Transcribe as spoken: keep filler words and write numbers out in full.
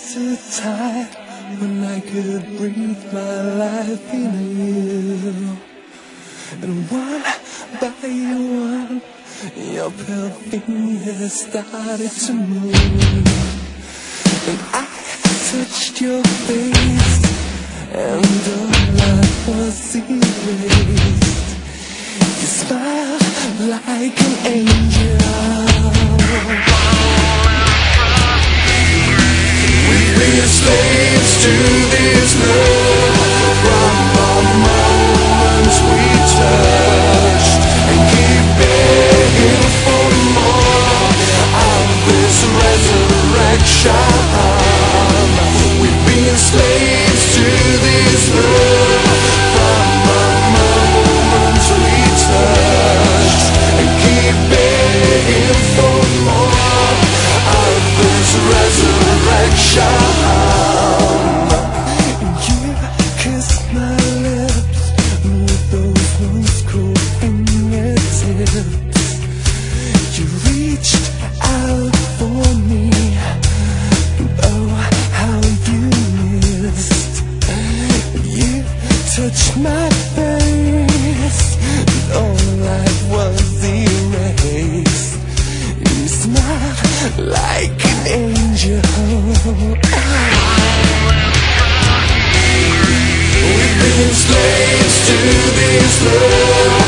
a time when I could breathe my life in you. And one by one, your pale fingers started to move. And I touched your face, and all life was erased. You smiled like an angel. We've been slaves to this love from the moments we touched, and keep begging for more of this resurrection. We've been slaves to this love from the moments we touched, and keep begging for more of this resurrection. You kissed my lips with those once cool fingertips. You reached out for me, and oh, how you missed. You touched my face, and all life was erased. You smiled like an angel. We've been slaves to this love